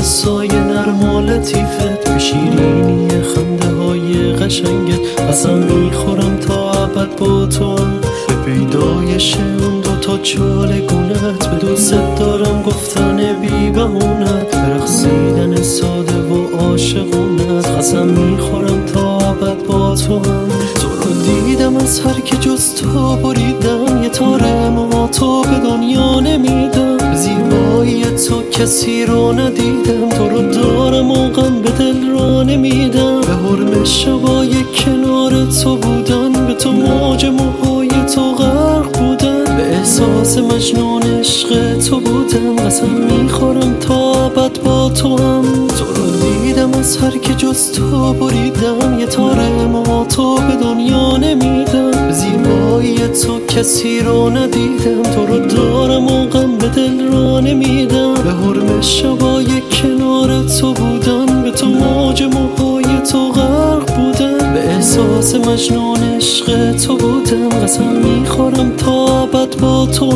سایه نرم و لطیفت، به شیرینی خنده های قشنگت. قسم میخورم تا ابد با تو، به پیدایش اون دوتا چالگونت. به دوست دارم گفتن بی بهونت، به رقصیدن ساده و عاشقونت. قسم میخورم تا ابد با تو رو دیدم از هر که جز تو بریدم. یه تار ما تو به دنیا نمیدم، به زیبایی تو کسی رو ندیدم. تو رو دارم و غم به دل را نمیدم، به حرم شبای کنار تو بودن. به تو موج موهای تو غرق بودن، به احساس مجنون عشق تو بودم. قسم میخورم تا ابد با تو رو دیدم از هر که جز تو بریدم. یه تار ما تو به دنیا نمیدم، به زیبایی تو کسی رو ندیدم. تو رو دارم و غم به دل را نمیدم، به حرم شبای کنار تو بودن. به تو موج موهای تو غرق بودن، به احساس مجنون عشق تو بودم. قسم میخورم تا ابد با تو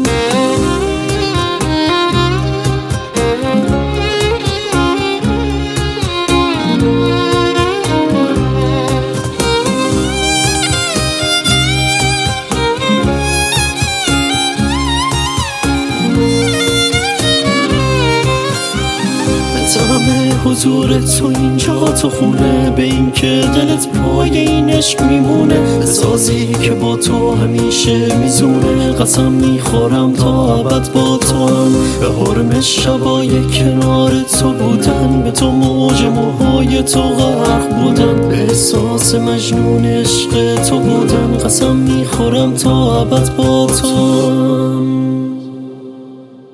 همه حضور تو اینجا تو خونه، به این که دلت پای این عشق میمونه. بسازی که با تو همیشه میزونه، قسم میخورم تا ابد با تو به حرم شبای کنار تو بودن. به تو موج موهای تو غرق بودن، به احساس مجنون عشق تو بودن. قسم میخورم تا ابد با تو